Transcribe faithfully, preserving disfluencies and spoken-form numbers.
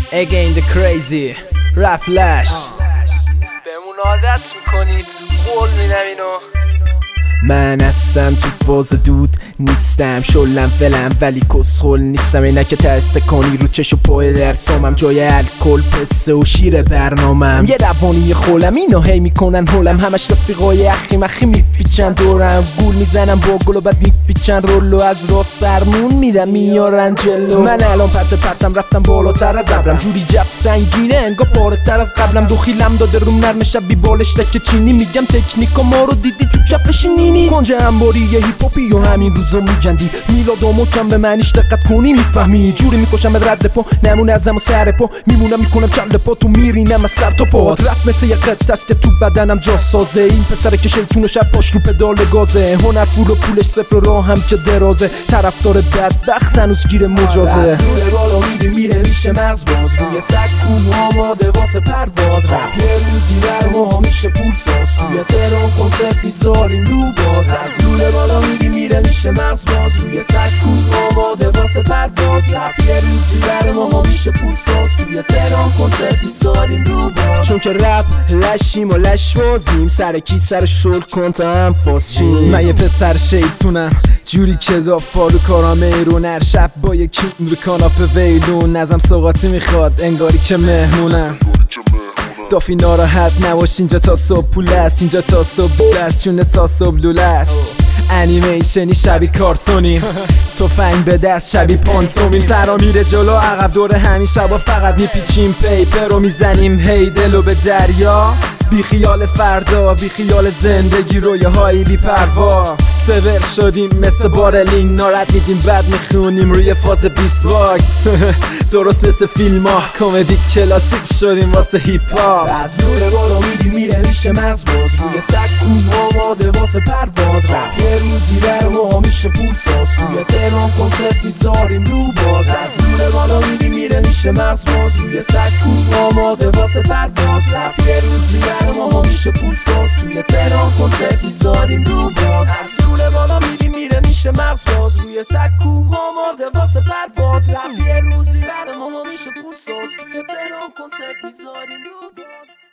Again the crazy rap lash بهمون عادت میکنید قول میدم اینو. من هستم تو فاز دود نیستم، شلم فلم ولی کسخل نیستم. اینه که تسته کنی رو چش و پای درسامم، جای الکل پسته و شیر برنامم. یه روانی خولم اینو هی میکنن هولم، همش رفیقای اخی مخی میپیچن دورم. گول میزنم با گل و بعد میپیچن رولو، از راست فرمون میدم میارن جلو. من الان پرت پرتم رفتم بالاتر از ابرم، جوری جب سنگینه انگار پاره تر از قبلم. دو خیلم داده روم نرم شبی بالش تک چینی، میگم تکنیکا ما رو دیدی تو کفش نینی. کنج انباری یه هیپ هاپی و همین روزا میگندی، میلاد و مکم به معنیش دقت کنی میفهمی. جوری میکشم به رد پا نمونه ازم و سر پا، میمونم میکنم چند پا تو میرینم از سر تا پا. رپ مثل یه قطعه است که تو بدنم جا سازه، این پسر که شیطون و شب پاش رو پدال گازه. هنر فول و پولش صفر و راه هم که درازه، طرفدار بدبخت هنوز گیر مجازه. از روی بالا میدی میره میشه مغز باز، روی سکو آماده واسه پرواز. رپ یه روزی در ما میشه پول ساز، توی تهران کنسرت میذاریم رو باز. از روی بالا میدی میره میشه مغز باز، روی سکو آماده واسه پرواز. رپ یه روزی در ما میشه پول ساز، توی تهران کنسرت میذاریم رو باز. چون که رپ لشیم و لش بازیم، سر کی سر شل کن تا هم فاز شیم. من یه پسر شیطونم جوری که دافالو کارام ایرون، هر شب با یکی رو کاناپه ویلون. نظم سوقاتی میخواد انگاری که مهمونم، دافی ناراحت نباش اینجا تا صبح پول است، اینجا تا صبح بست چونه تا صبح لوله است. انیمیشنی شبی کارتونی، تفنگ به دست شبی پانتومی. سرا میره جلو عقب دور همین شبا فقط میپیچیم پیپر رو میزنیم هی دلو به دریا. بی خیال فردا بی خیال زندگی، رویه هایی بی پروا. سور شدیم مثل بارلینگ، نارد میدیم بعد میخونیم روی فاز بیت باکس. درست مثل فیلم ها کمدی کلاسیک شدیم واسه هیپ هاپ. از نور بالا میدی میره میشه مغز باز، روی سکو آماده واسه پرواز. رپ یه روزی در ما میشه پول ساز، توی تهران کنسرت میذاریم رو باز. از نور بالا میدی میره میشه مغز باز، روی سکو آماده واسه پرواز. رپ یه روزی در ما میشه پول ساز، توی تهران کنسرت میذاریم رو باز. از نور بالا میدی میره میشه مغز باز، روی سکو آماده واسه پرواز. رپ یه روزی در ما میشه پول ساز، توی تهران کنسرت میذاریم رو باز.